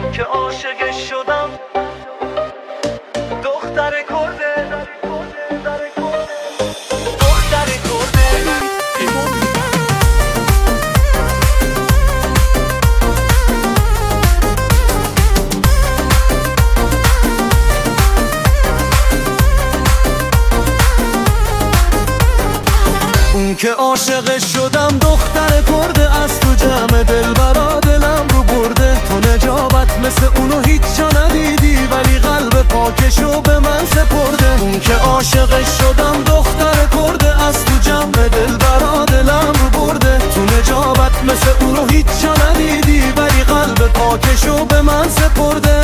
که عاشقش شدم دختر کرده دختر کرده. اون که عاشقش شدم دختر کرده، از تو جمع دلبرا دلم رو برده. تو نجابت مثل اونو هیچ جا ندیدی، ولی قلب پاکشو به من سپرده. اون که عاشقش شدم دختر کرده، از تو جمع دلبرا دلم رو برده. تو نجابت مثل اونو هیچ جا ندیدی، ولی قلب پاکشو به من سپرده.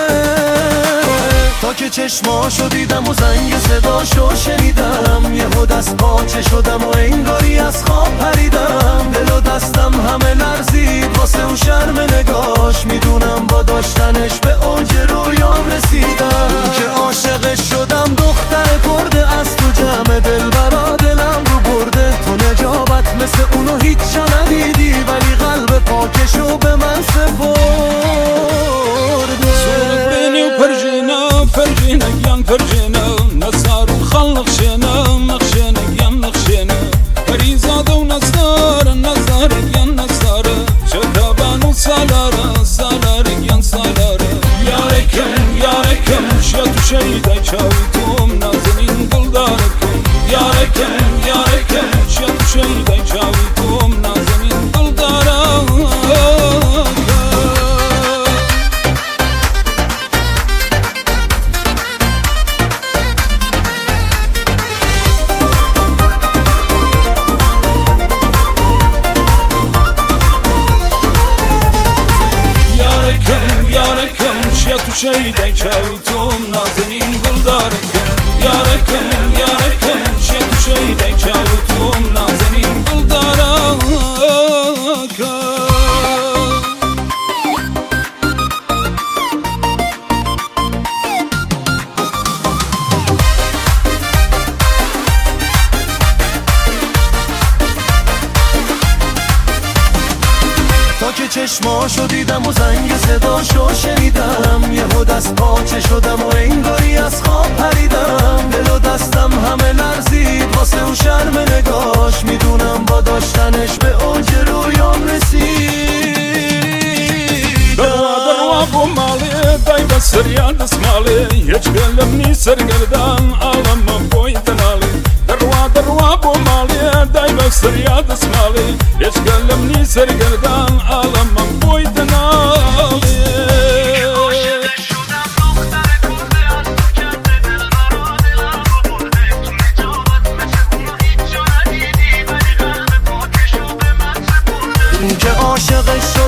تا که چشماشو دیدم و زنگ صداشو شنیدم، یهو دست پاچه شدم و انگاری از خواب پریدم. دل و دستم همه لرزید واسه اون شرم نگاش، میدونم با داشتنش به اوج رویام رسیدم. که عاشقش شدم دختر کرده، از تو جمع دلبرا دلم رو برده. تو نجابت مثل اونو هیچ جا ندیدی، ولی قلب پاکشو به من سپرده. فرجينا يان فرجينا نصار خلق شينا نخشينا يان نخشينا فريزاد ونصار النصار يان نصار شتابان وصالارا صالار يان صالارا. يا ركم شيت شيدا شاويتم نازنين قلداركم. يا ركم شيت شيدا شاويتم نازنين قلداركم. شيدا شاويتم نازنين قلداركم. يا ركم شيدا شاويتم نازنين قلداركم. تا که چشماشو دیدم و زنگ صداشو شنیدم، یهو دست پاچه شدم و انگاری از خواب پریدم. دل و دستم همه لرزید واسه اون شرم نگاش، میدونم با داشتنش به اوج رویام رسید. دروا بومالی دای بسریان اسمالی هیچ گلم سرگردان عالم بویدنالی. دروا بومالی دای بسریان اسمالی هیچ گلم سرگردان عالم بویدنالی. که عاشقش